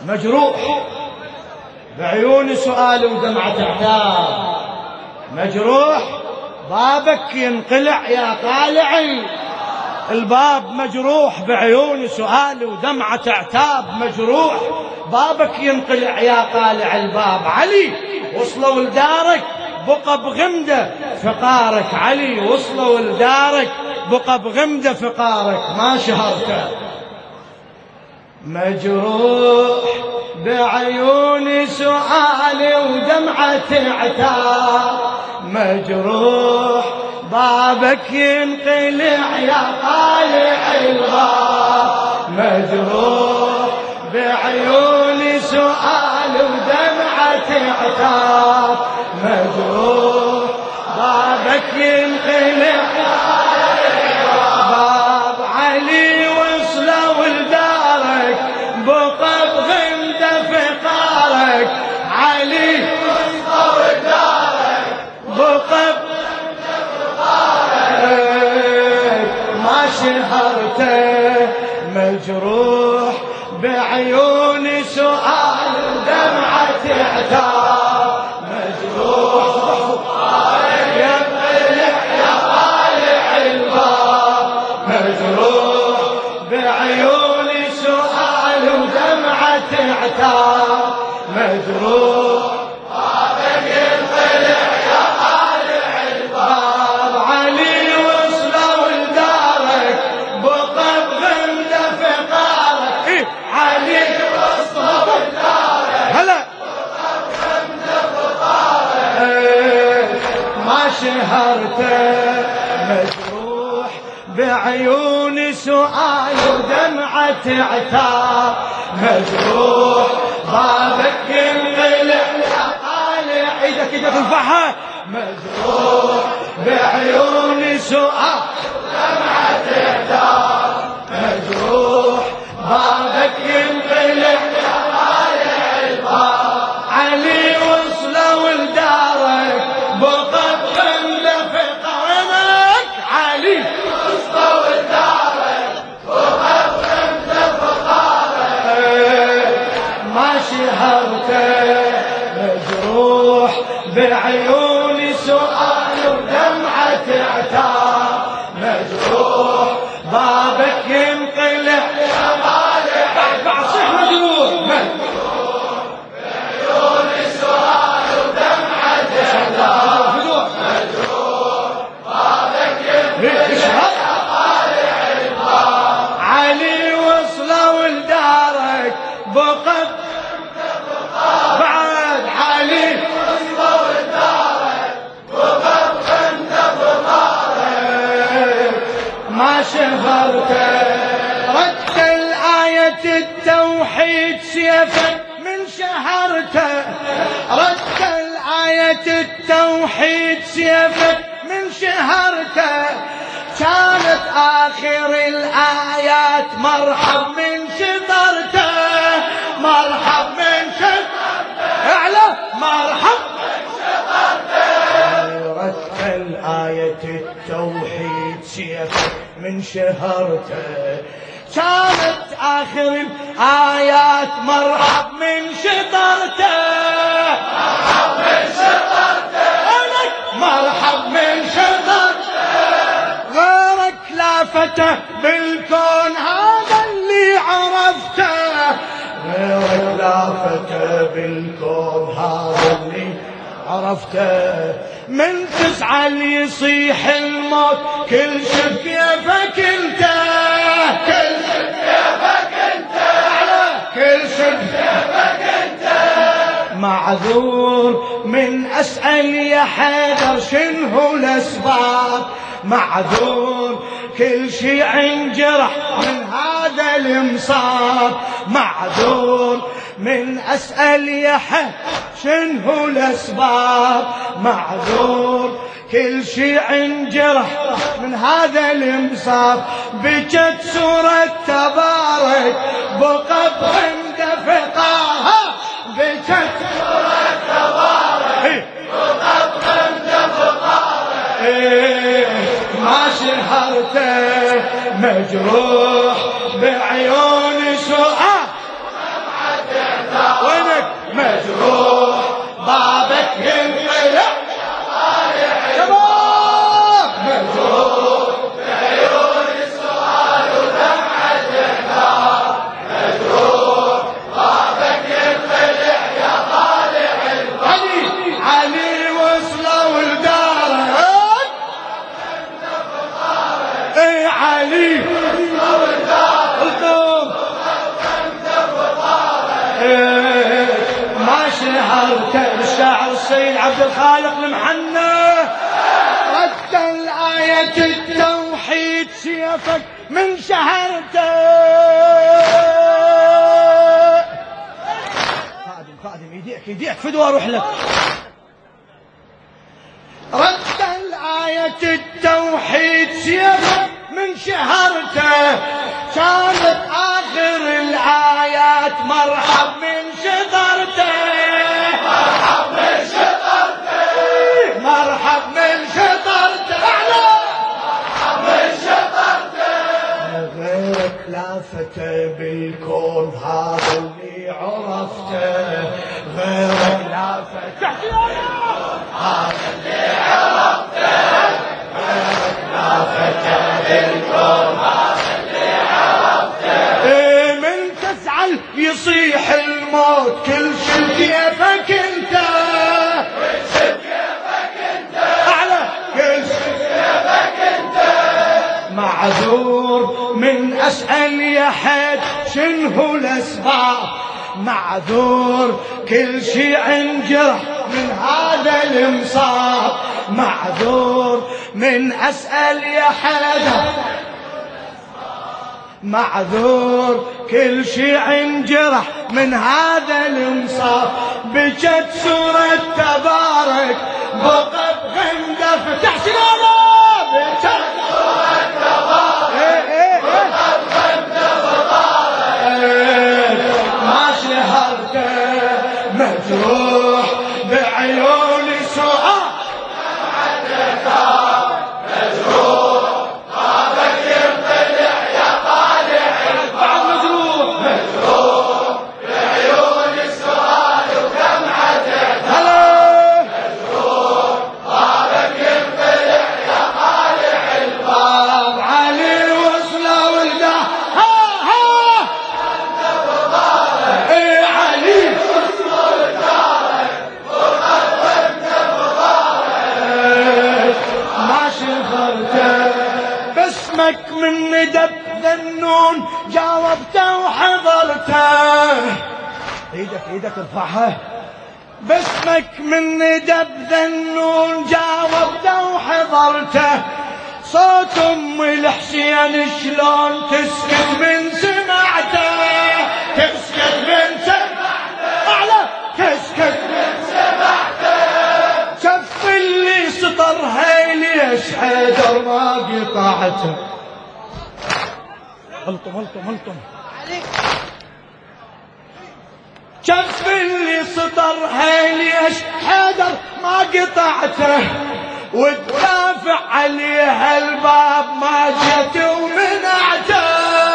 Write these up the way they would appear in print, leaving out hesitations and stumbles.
مجروح بعيون سؤال ودمعة عتاب، مجروح بابك ينقلع يا طالعي الباب، مجروح بعيون سؤال ودمعة عتاب، مجروح بابك ينقلع يا طالع الباب. علي وصلوا لدارك بقى بغمدة فقارك، علي وصلوا لدارك بقى بغمدة فقارك، ما شهرته. مجروح بعيون سؤال ودمعة عتاب، مجروح بابك ينقلع يا طالع الباب، مجروح بعيون سؤال ودمعة عتاب، مجروح بابك ينقلع يا باب. علي وصلوا لدارك بقى بغمدة فقارك، علي وصلوا لدارك بقى بغمدة فقارك، ما شهرته. مجروح بعيون سؤال دمعة عتاب، مجروح ينقلع يا طالع الباب، مجروح بعيون سؤال ودمعة عتاب، مجروح بابك ينقلع يا طالع الباب. علي وصلوا لدارك بقى بغمدة فقارك، علي وصلوا لدارك هلا بقى بغمدة فقارك، ما شهرته. مجروح بعيون سؤال ودمعة عتاب، مجروح بابك ينقلع يا طالع، ايدك ايدك تنفعها، مجروح بعيون سؤال ودمعة عتاب، مجروح بابك ينقلع يا طالع الباب. علي وصلوا لدارك بقى بغمدة فقارك، علي وصلوا لدارك بقى بغمدة فقارك، ما شهرته. مجروح بعيون سؤال ودمعة عتاب، مجروح بابك ينقلع يا طالع بعصيح، مجروح بعيون سؤال ودمعة عتاب، مجروح بابك ينقلع يا طالع الباب. علي وصلوا لدارك بقى بعد، علي وصلوا لدارك بقى بغمدة فقارك، ما شهرته. رد الآية التوحيد سيفك من شهرته، رد الآية التوحيد سيفك من شهرته، كانت آخر الآيات مرحب من شطرته، مرحب من شطرته، اعلى مرحب من شطرته. رد الآية التوحيد سيفك من شهرته، كانت آخر الآيات مرحب من شطرته، مرحب من شطرته، مرحب من شطرته. غيرك لا فتى بالكون هذا اللي عرفته، غيرك لا فتى بالكون هذا اللي عرفته. من تزعل يصيح الموت كل شي بكيفك انت، كل شي بكيفك انت، كل شي بكيفك انت. معذور من اسأل يا حيدر شنو الاسباب، معذور كل شي عنجرح من هذا المصاب، معذور من اسأل يا حيدر شنو الاسباب، معذور كل شي عنجرح من هذا المصاب. بجت سورة تبارك بقى بغمدة فقارها، بجت سورة تبارك بقى بغمدة فقارها، ما شهرته. مجروح بعيون سؤال مجروح بابك ينقلع يا طالع شباب مجروح بعيون السؤال ودمعة النار مجروح بابك ينقلع يا طالع الباب علي وصلوا لداره اي علي وصلوا لداره ما شهرت الشعر السيد عبد الخالق المحنى رد الآية التوحيد سيفك من شهرته خادم يديك فدوى اروح لك رد الآية التوحيد سيفك من شهرته كانت آخر الآيات مرحب من شطرته مرحب من شطرته مرحب من شطرته مرحب من شطرته غيرك لافته بالكون هذا اللي عرفته غيرك لافته هذا اللي عرفته غيرك لافته بالكون هذا اللي عرفته من تزعل يصيح الموت كل شي كيفك انت كل شي كيفك انت اعلى كل شي كيفك انت معذور من اسأل يا حد شنو الاسباب معذور كل شي انجرح من هذا المصاب معذور من اسأل يا حدا معذور كل شي انجرح من هذا المصاب بجت سورة تبارك بقت غندف تحسنانا بجت سورة تبارك بقت غندف ما شهرته مجروح بعيون سعاد مجروح بابك ينقلع يا طالع الباب مجروح بعيون السؤال ودمعة هلا مجروح بابك ينقلع يا طالع الباب علي وصلوا لده ها اي علي وصلوا لدارك ما شفرته باسمك من ندب ذنون جاوبته وحضرته ايدك ارفعها باسمك من ندب ذنون جاوبته وحضرته صوت ام الحسين شلون تسكت من سمعته تسكت من سمعته اعلى تسكت من سمعته شف اللي سطرها ليش حيدر ما قطعته ملطم شف اللي سطرها ليش حيدر ما قطعته وتدافع عليها الباب ما جت ومنعته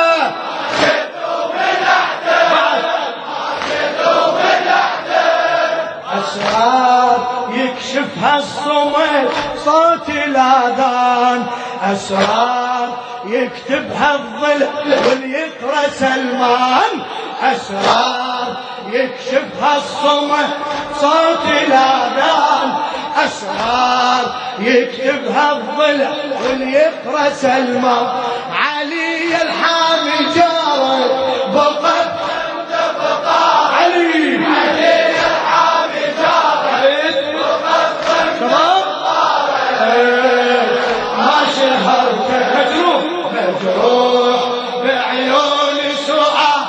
أسرار يكشفها الصمت صوت الآذان أسرار يكتبها الظل واليقرأ سلمان أسرار يكشفها الصمت صوت الآذان أسرار يكتبها الظل واليقرأ سلمان علي الحامي جارك بقت علي ما شهرته مجروح بعيون سعاد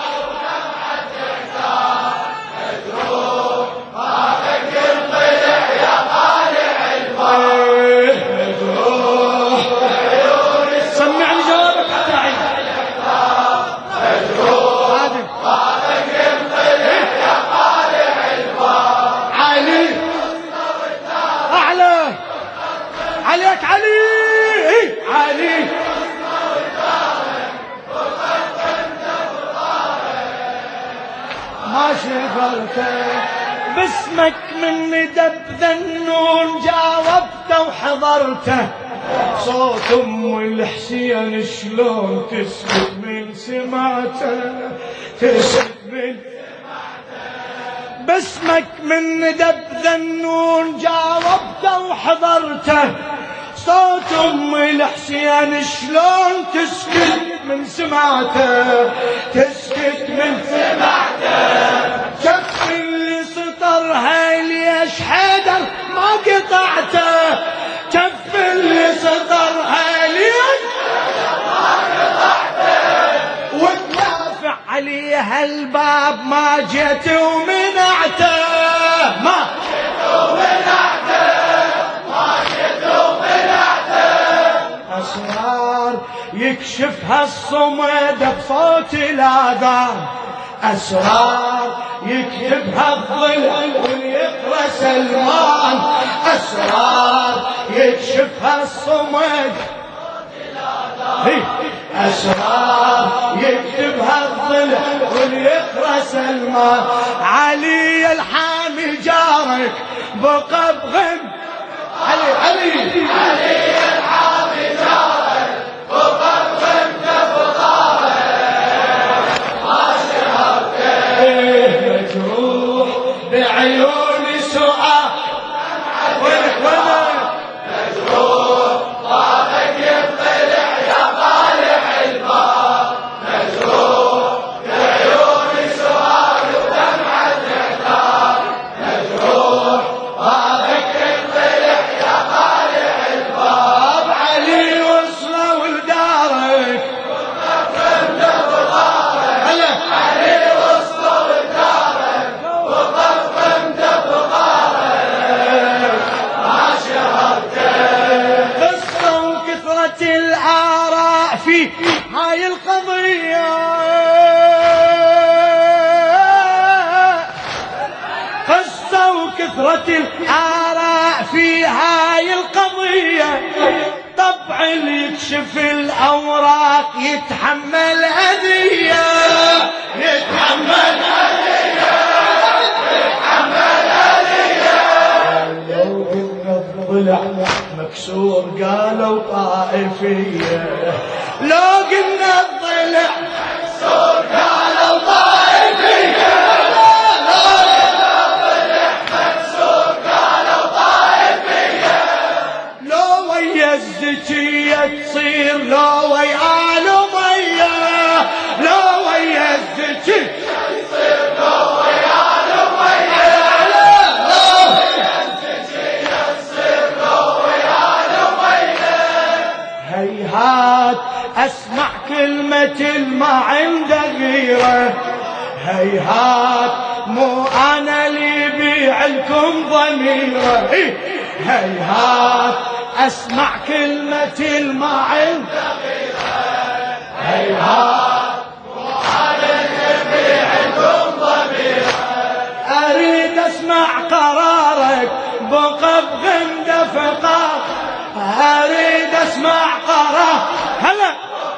مجروح بابك ينقلع يا طالع الباب مجروح بعيون سمعني جوابك حتى عيد مجروح بابك ينقلع يا طالع الباب علي اعلى عليك علي ما شغلته باسمك من ندب ذنون جاوبته وحضرته، صوت ام الحسين شلون تسكت من سمعته، تسكت من سمعته. باسمك من ندب ذنون جاوبته وحضرته، صوت ام الحسين شلون تسكت من سمعته، تسكت من سمعته. شف اللي سطرها ليش حيدر ما قطعته، شف اللي سطرها ليش ما قطعته، وتدافع عليها الباب ما جيت ومنعته، ما جيت ومنعته، ما جيت ومنعته. أسرار يكشفها الصمد بصوت الآذان، أسرار يكتبها الظل ويقرأ سلمان، أسرار يكشفها الصمد أسرار يكتبها الظل ويقرأ سلمان. علي الحامي جارك بقى بغم، علي علي علي الحامي جارك بقى بغم تبقى مجروح بعيوني سؤال وانا مجروح طابك يطلع يا طالع الباب، مجروح بعيوني سؤال ودمعة اعتاب، مجروح طابك يطلع يا طالع الباب. علي وصلوا لدارك الآراء في هاي القضية، قصة وكثرة الآراء في هاي القضية. طبع اللي يكشف الأوراق يتحمل أذية، يتحمل أذية، يتحمل أذية. لو قلنا الضلع مكسور قالوا طائفية، لو قلنا الضلع مكسور قالوا طائفية، لو قلنا الضلع مكسور قالوا طائفية. لو ويا الزكية تصير لو ويا آل أمية، لو ويا الزكية تصير لو ويا آل أمية، لو ويا الزكية تصير لو ويا آل أمية. هيهات أسمع كلمة ما عنده غيرة، هيهات مو أنا اللي بيع لكم ضميرة، هيهات أسمع كلمة ما عنده غيرة، هيهات مو أنا اللي بيع لكم ضميرة. أريد أسمع قرارك بقى بغمدة فقار، أريد أسمع قرار هلا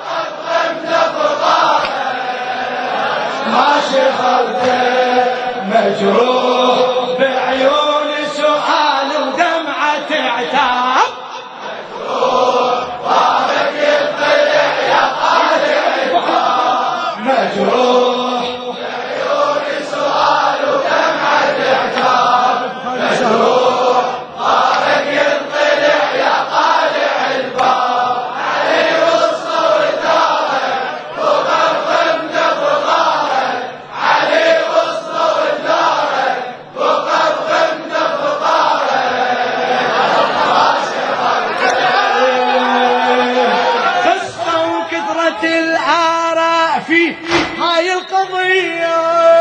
ما شغلته، مجروح بعيوني سؤال ودمعة عتاب، مجروح طابك يطلع يا طالع الباب، مجروح بعيوني سؤال ودمعة عتاب، مجروح طابك يطلع يا طالع الباب. علي وصلوا لدارك وقف بغارك، علي وصلوا لدارك وقف بغارك. قصة وكثرة الآراء في هاي القضية،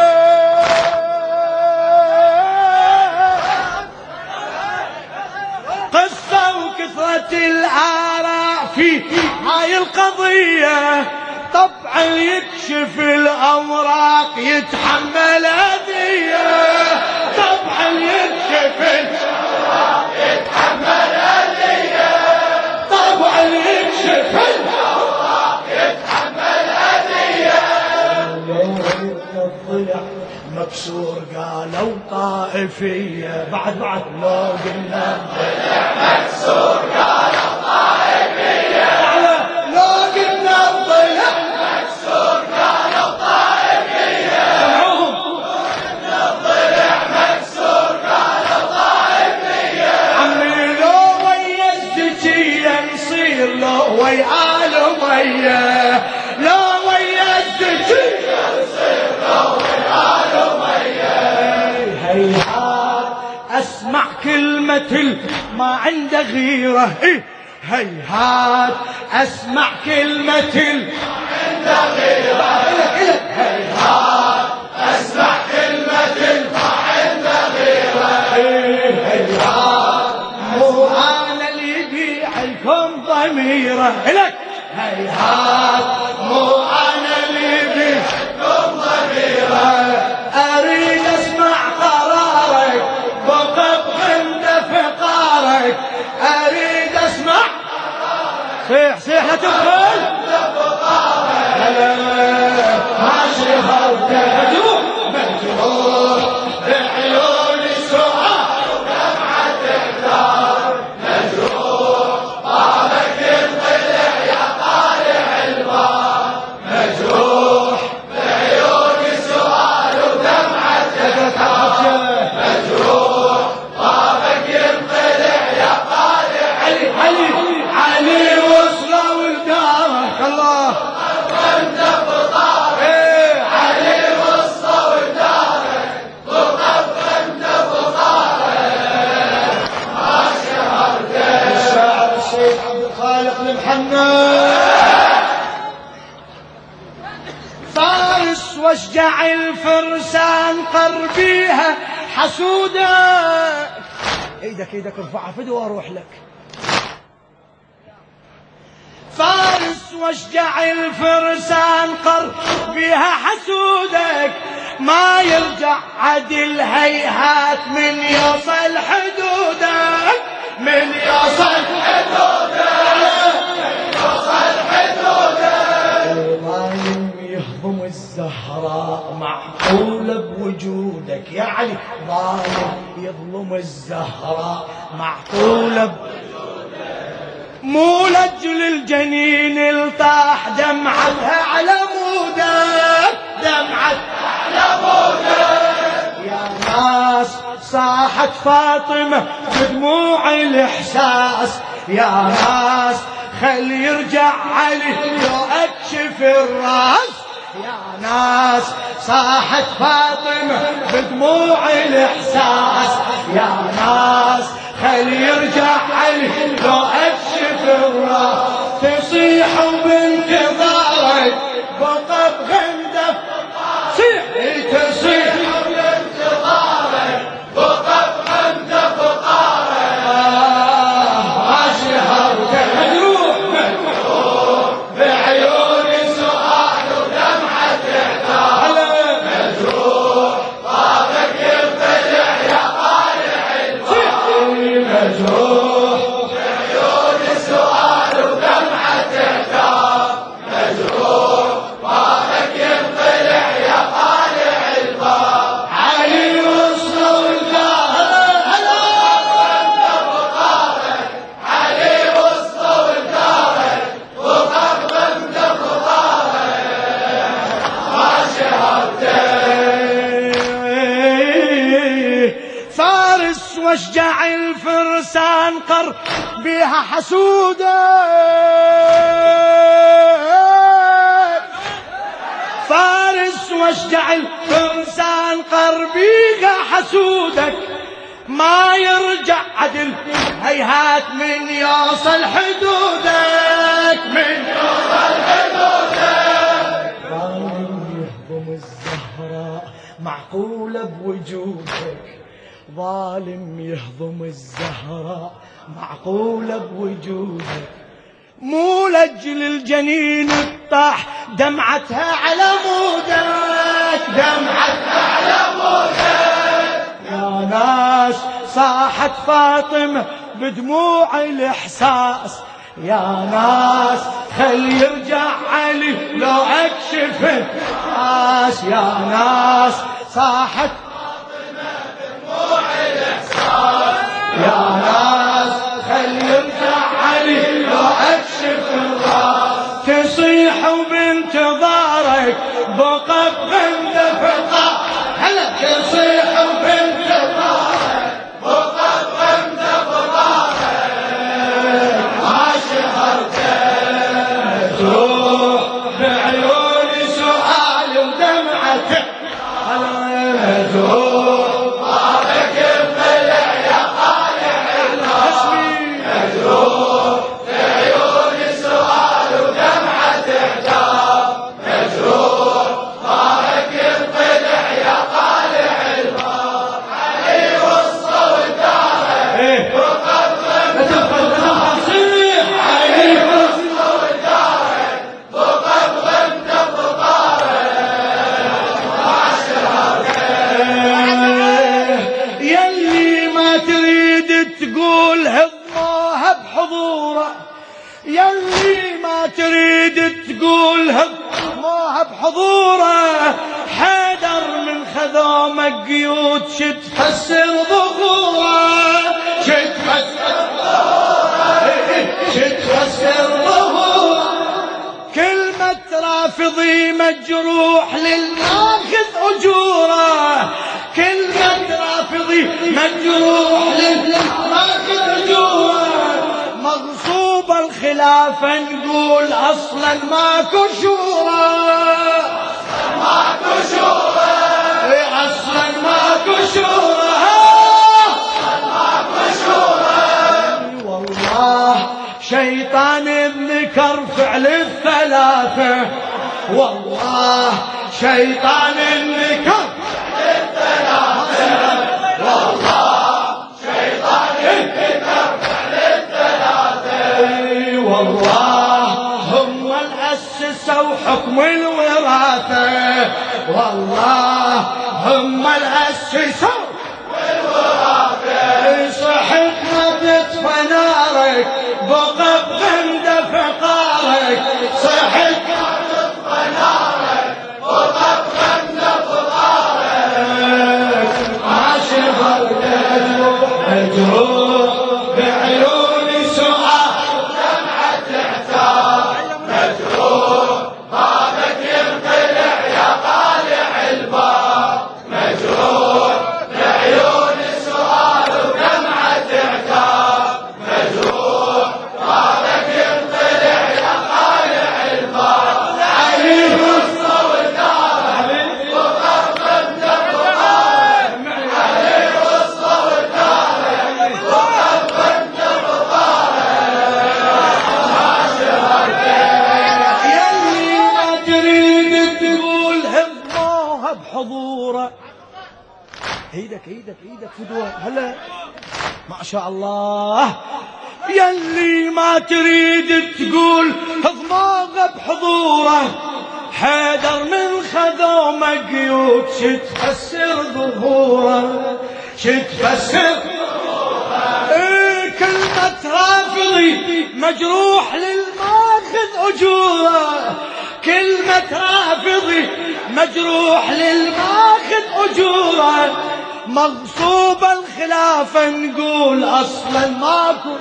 قصة وكثرة الآراء في هاي القضية. طبعا يكشف الأوراق يتحمل أذية، طبعا يكشف الأوراق يتحمل أذية، طبعا يكشف الأوراق يتحمل أذية. لو الضلع مكسور قالوا طائفية بعد لو قلنا الضلع مكسور قالوا طائفية لو قلنا الضلع مكسور قالوا طائفية قلنا الضلع مكسور قالوا طائفية عمي لو ويا الزكية نصير لو ويا آل أمية لو ويا الزكية نصير لو ويا آل أمية هيهات أسمع كلمة ما عنده غيرة هيهات أسمع كلمة ما عنده غيرة هيهات أسمع كلمة ما عنده غيرة هيهات مو أنا اللي يبيع لكم ضميره لك هيهات مو أنا اللي يبيع لكم ضميره أريد أسمع قرارك وقف عند فقارك أريد أسمع صيح لا تدخل ماشي هربت مجروح بعيون السؤال ودمعة الدار مجروح طابك ينطلع يا طالع البار مجروح بعيون السؤال ودمعة الدار مجروح طابك ينطلع يا طالع علي وصلوا لدارك الله وانت بطارك علي وصلوا لدارك وقف انت بطارك ما شهرت الشاعر الشيخ عبد الخالق المحنى فارس واشجع الفرسان قربيها حسودك ايدك ارفعها فدوى واروح لك فارس واشجع الفرسان قرب بها حسودك ما يرجع عدل هيهات من يصل حدودك من يصل حدودك ظالم يهضم الزهراء معقولة بوجودك يا علي ظالم يظلم الزهراء معقولة مو لجل الجنين الطاح دمعتها على مودك دمعتها على مودك يا ناس صاحت فاطمة بدموع الإحساس يا ناس خل يرجع علي لو أكشف الراس يا ناس صاحت فاطمة بدموع الإحساس يا ناس خل يرجع علي لو أكشف الراس تصيحوا بانتظارك وقف غندف صيح تصيحوا بانتظارك وقف غندف طارك ما شهرت مجروح بعيون سؤال ودمعة اعتاب مجروح طابك ينطلع يا طالع الباب مجروح بعيون سؤال ودمعة اعتاب مجروح طابك ينطلع يا طالع الباب علي وصلوا لدارك انت بطارك علي وصلوا لدارك وقف انت بطارك ما شهرت فارس واشجع الفرسان قر بها حسودك فارس واشجع الفرسان قر بها حسودك ما يرجع عدل هيهات من يوصل حدودك من يوصل حدودك ظالم يهضم الزهراء معقولة بوجودك ظالم يهضم الزهراء معقولة بوجودك مو لجل الجنين الطاح دمعتها على مودك دمعتها على مودك يا ناس صاحت فاطمة بدموع الإحساس يا ناس خل يرجع علي لو أكشف الراس يا ناس صاحت يا ناس خلي يمدح علي لو اكشف الراس تصيح وبانتظارك بقف بند فقار هلا تصيح وبانتظارك بقف بند فقارك عاشرتك تروح بعيوني سؤال ودمعتك هلا تروح يلي ما تريد تقولها موها بحضوره حيدر من خذومك قيود شد تفسر ظهوره شد تفسر ظهوره شد تفسر ظهوره كلمة رافضي مجروح للماخذ أجوره كلمة رافضي مجروح للماخذ أجوره مغصوب الخلافة نقول أصلا ماكو شورى ماكو شورى أصلا ماكو شورى ماكو شورى والله شيطان الذكر فعل الثلاثة والله شيطان الذكر فعل الثلاثة والله شيطان الذكر والله هم الأسسوا حكم الوراثة والله هم الأسسوا الوراثة صحت مطفى نارك بقف بند فقارك صحت مطفى نارك بقف بند فقارك عاشقك مجروح بعيوني سؤال ايدك فدوة هلا ما شاء الله يلي ما تريد تقول ضماغه بحضوره حيدر من خذومه قيود شتفسر ظهوره شتفسر كلمة رافضي مجروح للماخذ أجوره كلمة رافضي مجروح للماخذ أجوره مغصوب الخلافة نقول أصلا ماكو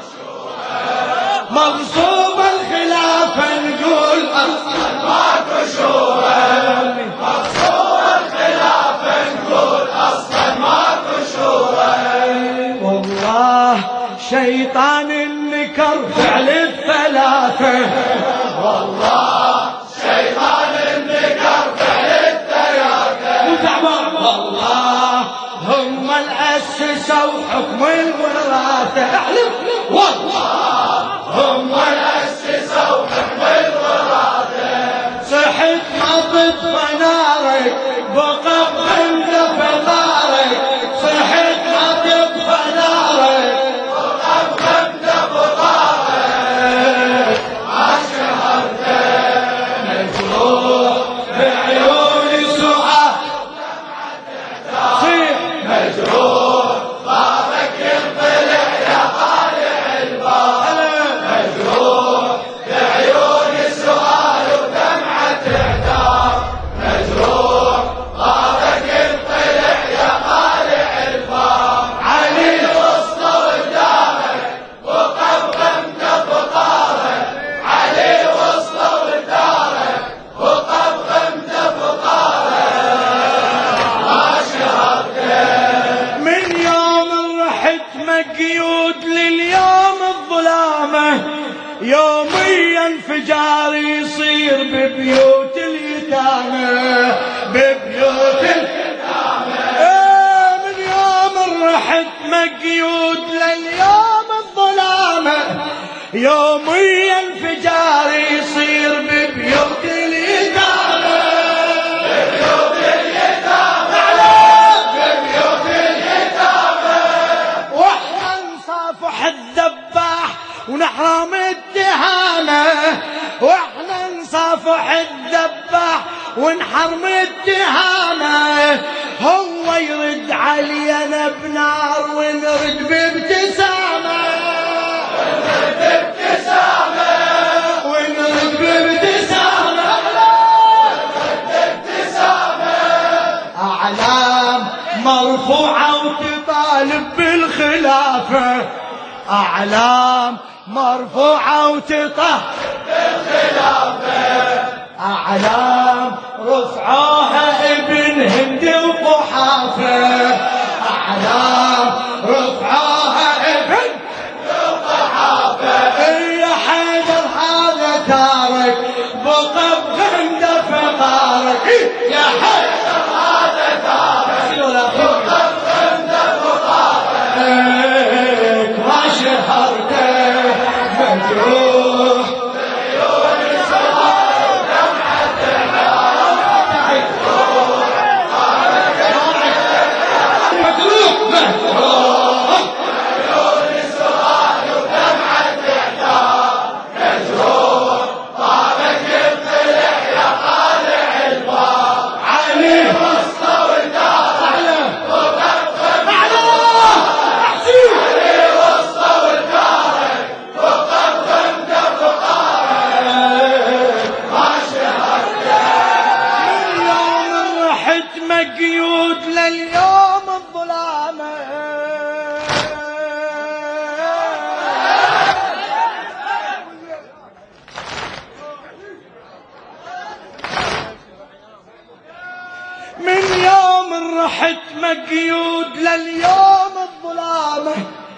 مغصوب الخلافة نقول أصلا ماكو شورى مغصوب الخلافة نقول أصلا ماكو شورى والله شيطان النكر فعل الثلاثة والله شيطان النكر فعل الثلاثة والله هم الأسسوا حكم الوراثة احلف والله هم الأسسوا حكم الوراثة صحت مطت نارك بقف عند فقارك صحت مطت نارك بقف عند فقارك عاشرتك مجروح بعيوني سعاد مجروح بابك ينطلع يا طالع الباب مجروح بعيون السؤال ودمعة اعتاب مجروح بابك ينطلع مقيود لليوم الظلامة، يوميا انفجار يصير ببيوت اليتامى، ببيوت اليتامى. من يوم رحت مقيود لليوم الظلامة، يوميا انفجار يصير ببيوت اليتامى، ببيوت اليتامى، ببيوت اليتامى. واحنا نصافح الذباح ونحرم التهامة، واحنا نصافح الذباح ونحرم التهامة. هو يرد علينا بنار ونرد بابتسامة، ونرد بابتسامة، ونرد بابتسامة، ونرد بابتسامة. أعلام مرفوعة وتطالب بالخلافة، أعلام مرفوعة وتطالب بالخلافة. أعلام رفعوها ابن هند وقحافة، أعلام رفعوها ابن هند وقحافة. يا حيدر هذا تارك بقى بغند فقارك، يا حيدر هذا تارك بقى بغند فقارك. ما شهرته مجروح مقيود لليوم الظلامة. من يوم رحت مقيود لليوم الظلامة،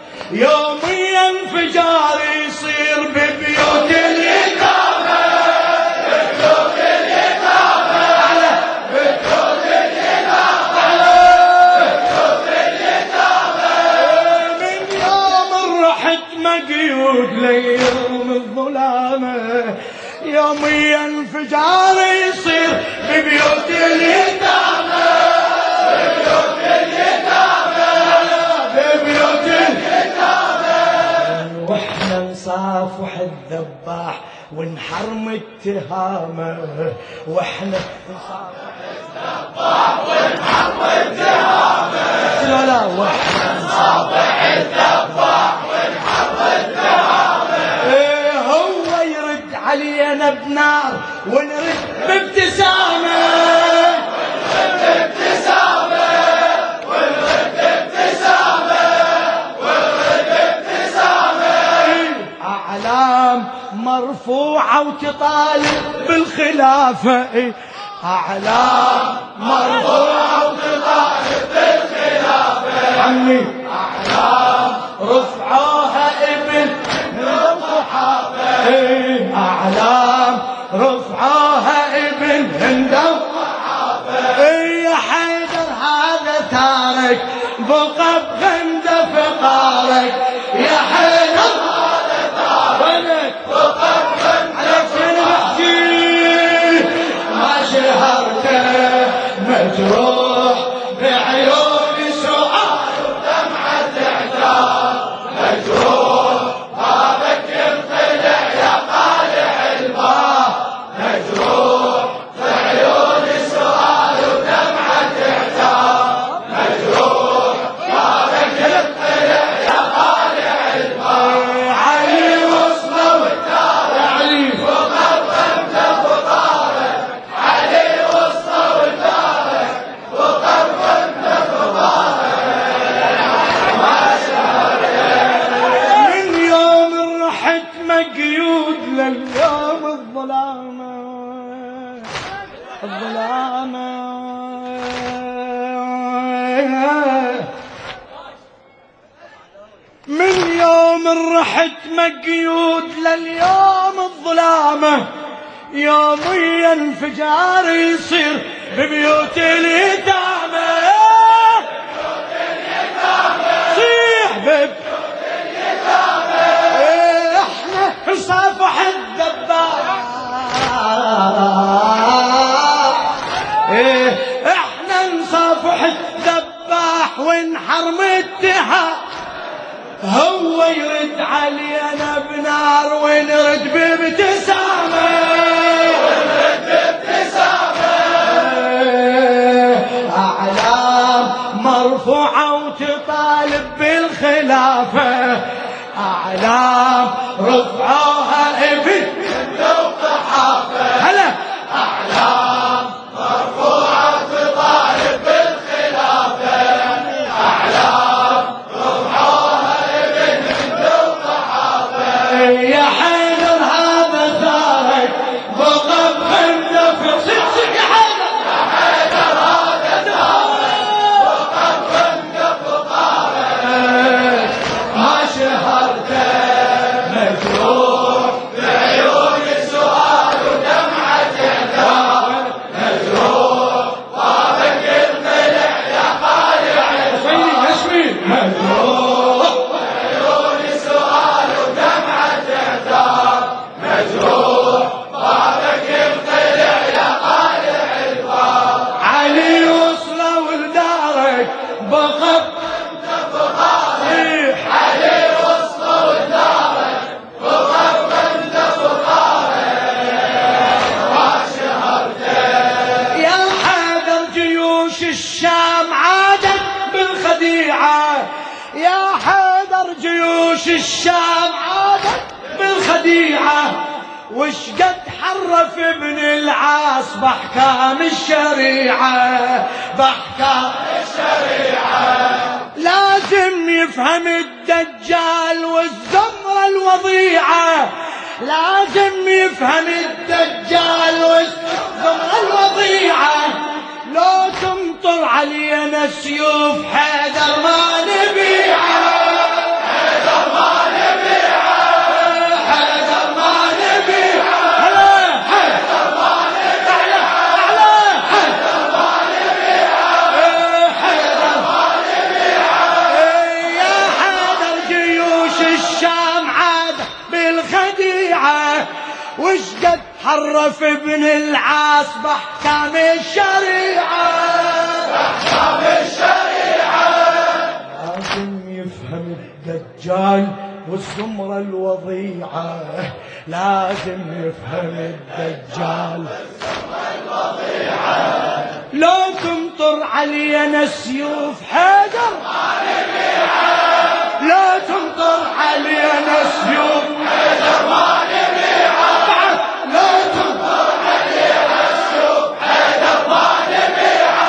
يوميا انفجار يصير ببيوت اليتامى، ببيوت اليتامى، ببيوت اليتامى، ببيوت اليتامى. من يوم رحت مقيود ليوم الظلامة، يوميا انفجار يصير ببيوت اليتامى، ببيوت اليتامى، ببيوت اليتامى. واحنا نصافح الذباح ونحرم التهامة، واحنا نصافح الذباح ونحرم التهامة. لا لا، واحنا نصافح الذباح ونحرم التهامة. هو يرد علينا بنار ونرد بابتسامة، ونرد بابتسامة، ونرد بابتسامة، ونرد بابتسامة. أعلام مرفوعة وتطالب بالخلافة، أعلام مرفوعة وتطالب بالخلافة. عمي أعلام رفعوها ابن وقحافة، أعلام رفعوها ابن هند وقحافة. يا حيدر هذا تارك بقى بغند فقارك، يا حيدر هذا تارك بقى بغند. عليك فين بحكي ما شهرته مجروح بعيون سؤال ودمعة اعتراف، مجروح بابك ينطلع يا طالع الباب، مجروح بعيون سؤال ودمعة اعتراف، مجروح بابك ينطلع يا طالع الباب. علي وصله والدار، علي وقف غمده فطارك، علي وصله والدار وقف غمده فطارك. من يوم رحت مقيود لليوم الظلامة، الظلامة. من رحت مقيود لليوم الظلامة، يوميا انفجار يصير ببيوت اليتامى، صيح ببيوت اليتامى. احنا نصافح الذباح، احنا نصافح الذباح ونحرم اتهام، هو يرد علينا بنار ونرد بابتسامة، ونرد بابتسامة. أعلام مرفوعة وتطالب بالخلافة، أعلام رفعوها ابن وقحافة. هلا أعلام مرفوعة وتطالب بالخلافة، أعلام رفعوها يا حيدر هذا ثارك بقب خندق. صيح يا حيدر، يا حيدر هذا ثارك بقب خندق وطارك، ما شهرته مجروح بعيون السؤال ودمعة اعتاب، مجروح طابق الضلع يا قارع الفيل، مجروح بعيون السؤال ودمعة اعتاب، مجروح طابق الضلع يا قارع الفار. علي وصلوا لدارك بقب انت فخارك، علي وصلوا لدارك بقب انت فخارك، ما شهرته. يا حيدر جيوش الشام عادت بالخديعة، يا حيدر جيوش الشام عادت بالخديعة، وشقد حرف ابن العاص بأحكام الشريعة، بأحكام الشريعة. لازم يفهم الدجال والزمرة الوضيعة، لازم يفهم الدجال والزمرة الوضيعة. لو تمطر علينا سيوف حيدر ما نبيعه، حيدر ما نبيعه، حيدر ما نبيعه. هلا حيدر ما نبيعه، أعلى حيدر ما نبيعه، حيدر ما نبيعه. يا حيدر جيوش الشام عاد بالخديعة، وشقد حرف ابن العاص بأحكام الشريعة، بأحكام الشريعة. لازم يفهم الدجال والزمرة الوضيعة، لازم يفهم الدجال والزمرة الوضيعة. لو تمطر علينا سيوف حيدر ما نبيعه، لا تمطر علينا سيوف حيدر ما نبيعه، لا تمطر علينا سيوف حيدر ما نبيعه.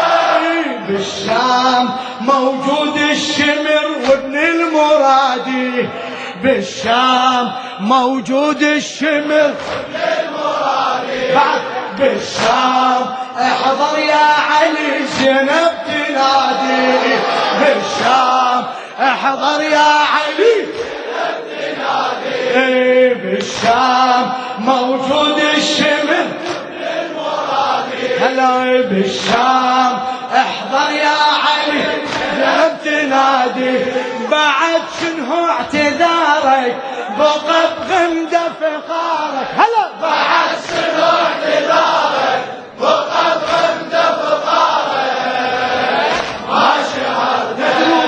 بالشام موجود الشمر وابن المرادي، بالشام موجود الشمر وابن المرادي. بعد بالشام احضر يا علي زينب تنادي، بالشام احضر يا علي زينب تنادي. بالشام موجود الشمر وابن المرادي. هلا بالشام احضر يا علي زينب تنادي. بعد شنو اعتذارك بقب غمده فخارك، هلا بعد شنو اعتذارك بقب غمده فخارك، ما شهرت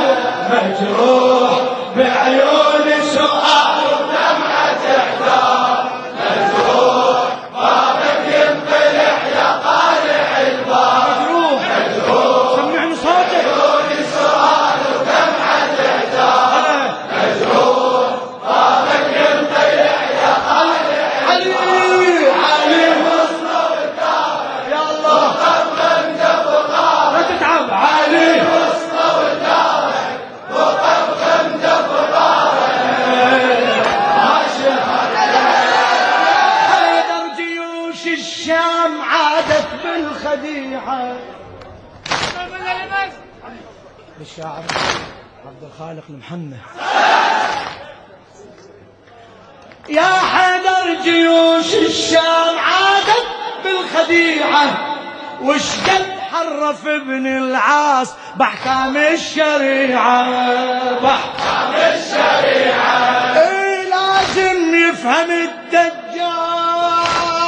مجروح بعيون سؤال ودمعة احتار، مجروح طابق ينطلع يا طالع البار، مجروح مجروح سمعني صوتك بعيون سؤال ودمعة احتار، مجروح طابق ينطلع يا طالع البار. علي وصلوا لدارك يا الله وقف غمده فخارك، لا تتعب علي وصلوا لدارك وقف غمده فخارك، ما شهرت. حيدر جيوش الشام عادت بالخديعة. بالشاعر عبد الخالق المحنة يا حيدر جيوش الشام عادت بالخديعة، وشقد حرف ابن العاص بأحكام الشريعة، بأحكام الشريعة. لازم يفهم الدجال،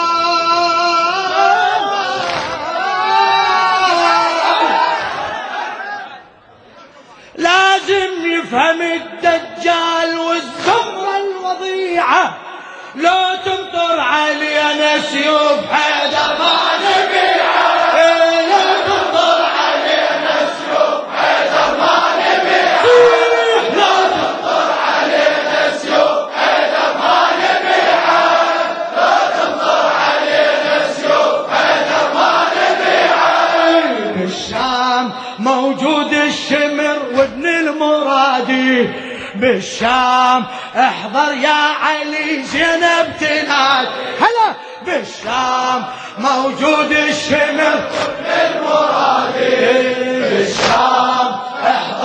لازم يفهم الدجال والزمرة الوضيعة، لو تمطر علينا سيوف حيدر ما نبيعه، لو تمطر علينا سيوف حيدر ما نبيعه، لو تمطر علينا سيوف حيدر ما نبيعه، لو تمطر علينا سيوف حيدر ما نبيعه. بالشام موجود الشمر وابن المرادي، بالشام احضر يا علي زينب تناد، هلا بالشام موجود الشمر وابن المرادي، بالشام احضر